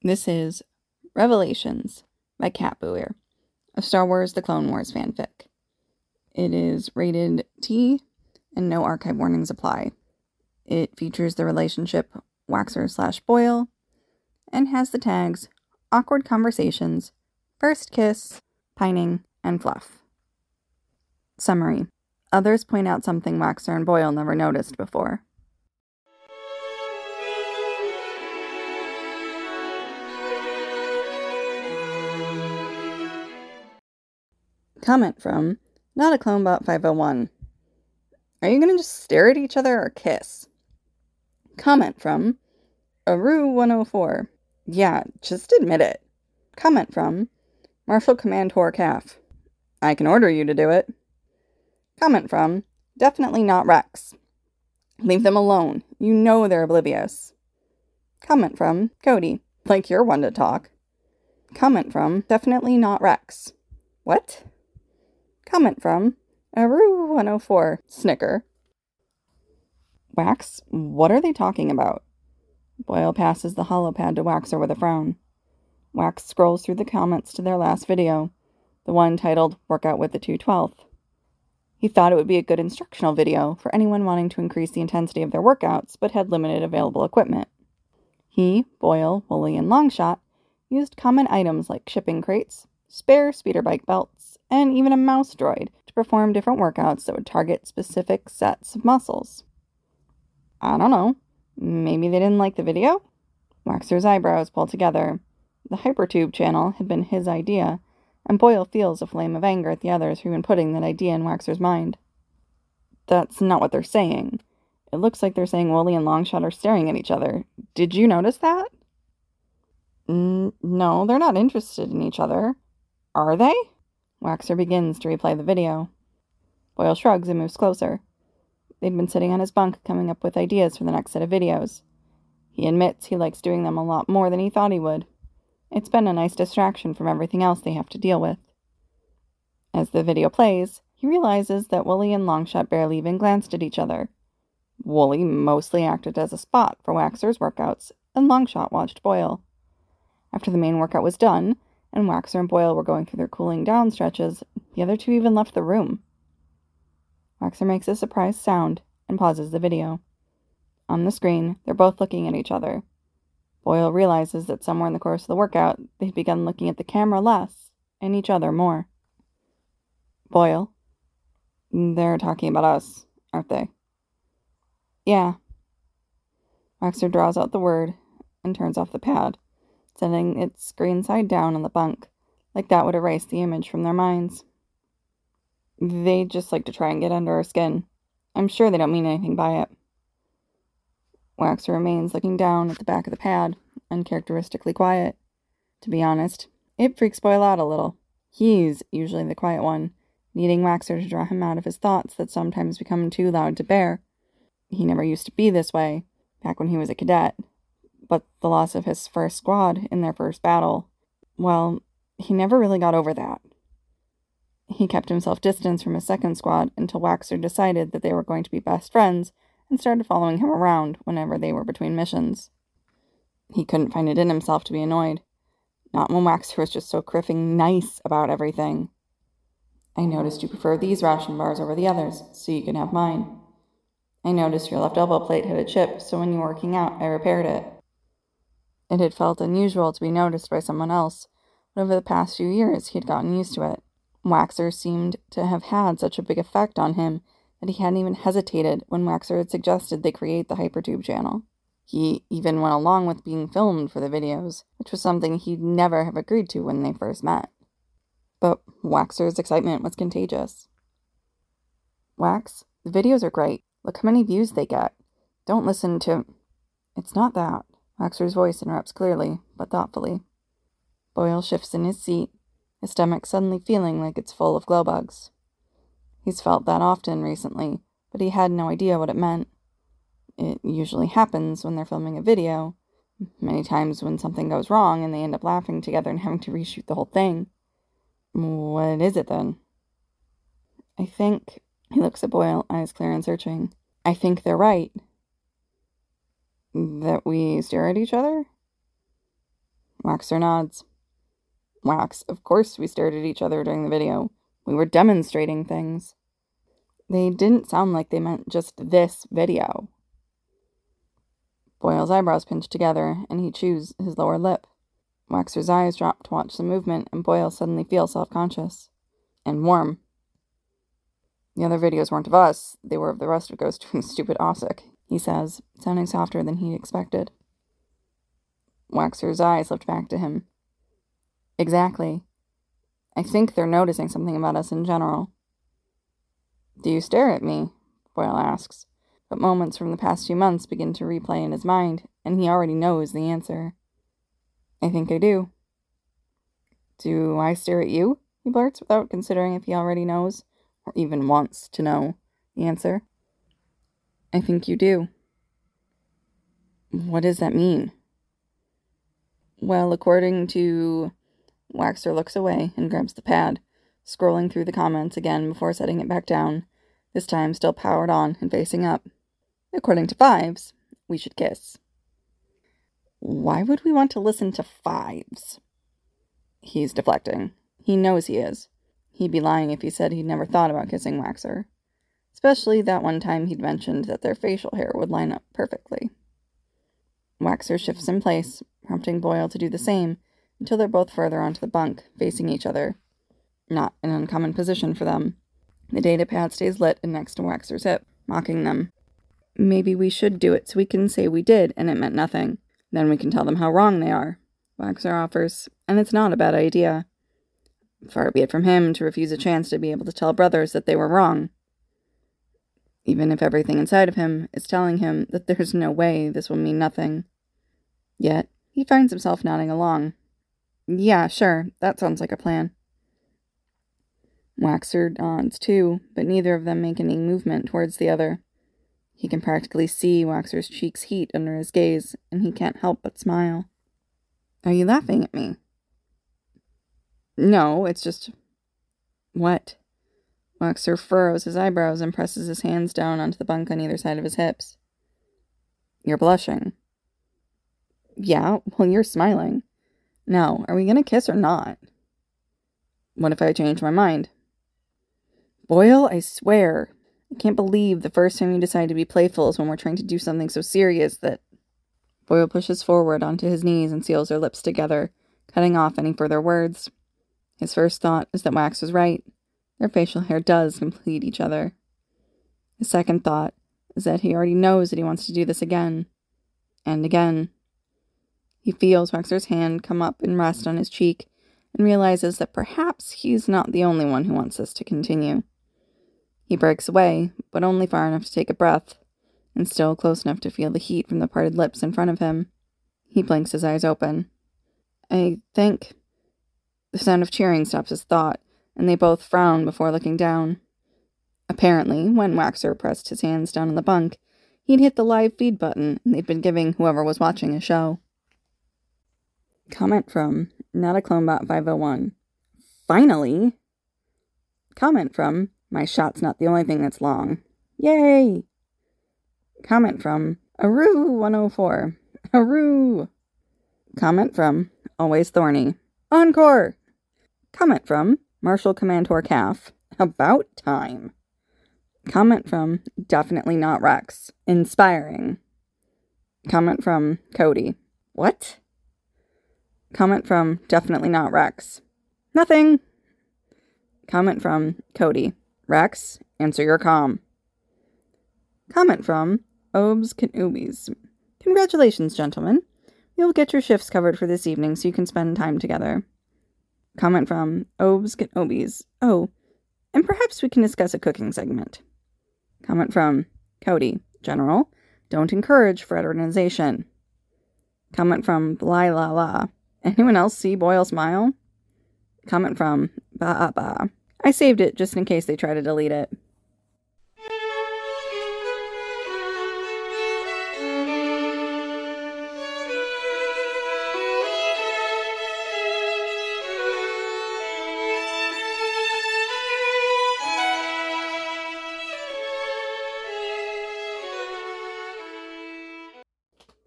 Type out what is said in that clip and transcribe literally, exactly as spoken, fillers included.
This is Revelations by Kat Booher, a Star Wars The Clone Wars fanfic. It is rated T, and no archive warnings apply. It features the relationship Waxer slash Boyle, and has the tags Awkward Conversations, First Kiss, Pining, and Fluff. Summary. Others point out something Waxer and Boyle never noticed before. Comment from Not a Clonebot five oh one. Are you going to just stare at each other or kiss? Comment from Aru one oh four. Yeah, just admit it. Comment from Marshal Command Whore Calf. I can order you to do it. Comment from Definitely Not Rex. Leave them alone. You know they're oblivious. Comment from Cody. Like you're one to talk. Comment from Definitely Not Rex. What? Comment from Aru one oh four. Snicker. Wax, what are they talking about? Boyle passes the holopad to Waxer with a frown. Wax scrolls through the comments to their last video, the one titled Workout with the two twelfth. He thought it would be a good instructional video for anyone wanting to increase the intensity of their workouts but had limited available equipment. He, Boyle, Wooly, and Longshot used common items like shipping crates, spare speeder bike belts, and even a mouse droid to perform different workouts that would target specific sets of muscles. I don't know. Maybe they didn't like the video? Waxer's eyebrows pulled together. The Hypertube channel had been his idea, and Boyle feels a flame of anger at the others who've been putting that idea in Waxer's mind. That's not what they're saying. It looks like they're saying Wooly and Longshot are staring at each other. Did you notice that? N- no, they're not interested in each other. Are they? Waxer begins to replay the video. Boyle shrugs and moves closer. They'd been sitting on his bunk coming up with ideas for the next set of videos. He admits he likes doing them a lot more than he thought he would. It's been a nice distraction from everything else they have to deal with. As the video plays, he realizes that Wooly and Longshot barely even glanced at each other. Wooly mostly acted as a spot for Waxer's workouts, and Longshot watched Boyle. After the main workout was done, and Waxer and Boyle were going through their cooling down stretches, the other two even left the room. Waxer makes a surprised sound and pauses the video. On the screen, they're both looking at each other. Boyle realizes that somewhere in the course of the workout, they've begun looking at the camera less and each other more. Boyle. They're talking about us, aren't they? Yeah. Waxer draws out the word and turns off the pad, setting its screen side down on the bunk, like that would erase the image from their minds. They just like to try and get under our skin. I'm sure they don't mean anything by it. Waxer remains looking down at the back of the pad, uncharacteristically quiet. To be honest, it freaks Boyle out a little. He's usually the quiet one, needing Waxer to draw him out of his thoughts that sometimes become too loud to bear. He never used to be this way, back when he was a cadet. But the loss of his first squad in their first battle, well, he never really got over that. He kept himself distanced from his second squad until Waxer decided that they were going to be best friends and started following him around whenever they were between missions. He couldn't find it in himself to be annoyed. Not when Waxer was just so criffing nice about everything. I noticed you prefer these ration bars over the others, so you can have mine. I noticed your left elbow plate had a chip, so when you were working out, I repaired it. It had felt unusual to be noticed by someone else, but over the past few years he had gotten used to it. Waxer seemed to have had such a big effect on him that he hadn't even hesitated when Waxer had suggested they create the Hypertube channel. He even went along with being filmed for the videos, which was something he'd never have agreed to when they first met. But Waxer's excitement was contagious. Wax, the videos are great. Look how many views they get. Don't listen to... It's not that. Waxer's voice interrupts clearly, but thoughtfully. Boyle shifts in his seat, his stomach suddenly feeling like it's full of glow bugs. He's felt that often recently, but he had no idea what it meant. It usually happens when they're filming a video, many times when something goes wrong and they end up laughing together and having to reshoot the whole thing. What is it then? I think... He looks at Boyle, eyes clear and searching. I think they're right. That we stare at each other? Waxer nods. Wax, of course we stared at each other during the video. We were demonstrating things. They didn't sound like they meant just this video. Boyle's eyebrows pinched together, and he chews his lower lip. Waxer's eyes drop to watch the movement, and Boyle suddenly feels self-conscious. And warm. The other videos weren't of us, they were of the rest of Ghost doing stupid Ossic, he says, sounding softer than he expected. Waxer's eyes lift back to him. Exactly. I think they're noticing something about us in general. Do you stare at me? Boyle asks, but moments from the past few months begin to replay in his mind, and he already knows the answer. I think I do. Do I stare at you? He blurts without considering if he already knows, or even wants to know, the answer. I think you do. What does that mean? Well, according to... Waxer looks away and grabs the pad, scrolling through the comments again before setting it back down, this time still powered on and facing up. According to Fives, we should kiss. Why would we want to listen to Fives? He's deflecting. He knows he is. He'd be lying if he said he'd never thought about kissing Waxer. Especially that one time he'd mentioned that their facial hair would line up perfectly. Waxer shifts in place, prompting Boyle to do the same, until they're both further onto the bunk, facing each other. Not an uncommon position for them. The data pad stays lit and next to Waxer's hip, mocking them. Maybe we should do it so we can say we did and it meant nothing. Then we can tell them how wrong they are, Waxer offers, and it's not a bad idea. Far be it from him to refuse a chance to be able to tell brothers that they were wrong. Even if everything inside of him is telling him that there's no way this will mean nothing. Yet, he finds himself nodding along. Yeah, sure, that sounds like a plan. Waxer nods too, but neither of them make any movement towards the other. He can practically see Waxer's cheeks heat under his gaze, and he can't help but smile. Are you laughing at me? No, it's just... What? Waxer furrows his eyebrows and presses his hands down onto the bunk on either side of his hips. You're blushing. Yeah, well, you're smiling. Now, are we gonna kiss or not? What if I change my mind? Boyle, I swear. I can't believe the first time you decide to be playful is when we're trying to do something so serious that... Boyle pushes forward onto his knees and seals their lips together, cutting off any further words. His first thought is that Wax was right. Their facial hair does complete each other. His second thought is that he already knows that he wants to do this again. And again. He feels Waxer's hand come up and rest on his cheek, and realizes that perhaps he's not the only one who wants this to continue. He breaks away, but only far enough to take a breath, and still close enough to feel the heat from the parted lips in front of him. He blinks his eyes open. I think... The sound of cheering stops his thought, and they both frown before looking down. Apparently, when Waxer pressed his hands down on the bunk, he'd hit the live feed button, and they'd been giving whoever was watching a show. Comment from Not a Clonebot five oh one. Finally! Comment from My shot's not the only thing that's long. Yay! Comment from Aru one oh four. Aru! Comment from Always Thorny. Encore! Comment from Marshall Commantor Calf. About time. Comment from Definitely Not Rex. Inspiring. Comment from Cody. What? Comment from Definitely Not Rex. Nothing. Comment from Cody. Rex, answer your comm. Comment from Obes Canoobies. Congratulations, gentlemen. You'll get your shifts covered for this evening so you can spend time together. Comment from Obes Canoobies. Oh, and perhaps we can discuss a cooking segment. Comment from Cody. General, don't encourage fraternization. Comment from Blah La La. Anyone else see Boyle smile? Comment from Ba Ba. I saved it just in case they try to delete it.